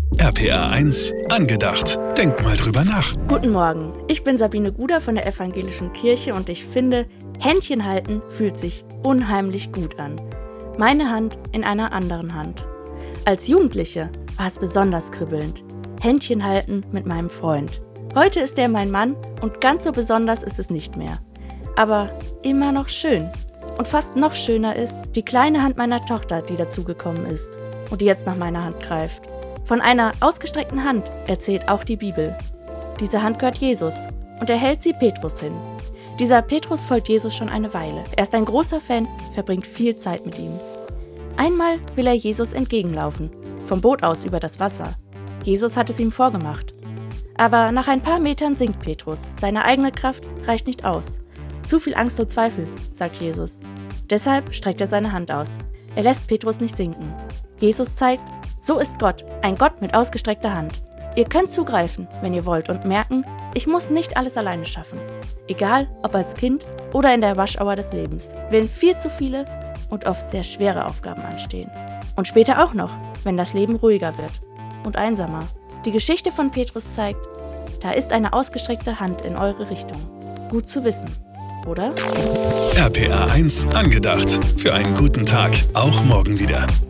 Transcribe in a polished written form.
RPR 1 angedacht. Denk mal drüber nach. Guten Morgen, ich bin Sabine Guder von der Evangelischen Kirche und ich finde, Händchen halten fühlt sich unheimlich gut an. Meine Hand in einer anderen Hand. Als Jugendliche war es besonders kribbelnd. Händchen halten mit meinem Freund. Heute ist er mein Mann und ganz so besonders ist es nicht mehr. Aber immer noch schön. Und fast noch schöner ist die kleine Hand meiner Tochter, die dazugekommen ist und die jetzt nach meiner Hand greift. Von einer ausgestreckten Hand erzählt auch die Bibel. Diese Hand gehört Jesus und er hält sie Petrus hin. Dieser Petrus folgt Jesus schon eine Weile. Er ist ein großer Fan, verbringt viel Zeit mit ihm. Einmal will er Jesus entgegenlaufen, vom Boot aus über das Wasser. Jesus hat es ihm vorgemacht. Aber nach ein paar Metern sinkt Petrus. Seine eigene Kraft reicht nicht aus. Zu viel Angst und Zweifel, sagt Jesus. Deshalb streckt er seine Hand aus. Er lässt Petrus nicht sinken. Jesus zeigt, so ist Gott, ein Gott mit ausgestreckter Hand. Ihr könnt zugreifen, wenn ihr wollt und merken, ich muss nicht alles alleine schaffen. Egal, ob als Kind oder in der Rush-Hour des Lebens, wenn viel zu viele und oft sehr schwere Aufgaben anstehen. Und später auch noch, wenn das Leben ruhiger wird und einsamer. Die Geschichte von Petrus zeigt, da ist eine ausgestreckte Hand in eure Richtung. Gut zu wissen, oder? RPR 1 angedacht. Für einen guten Tag, auch morgen wieder.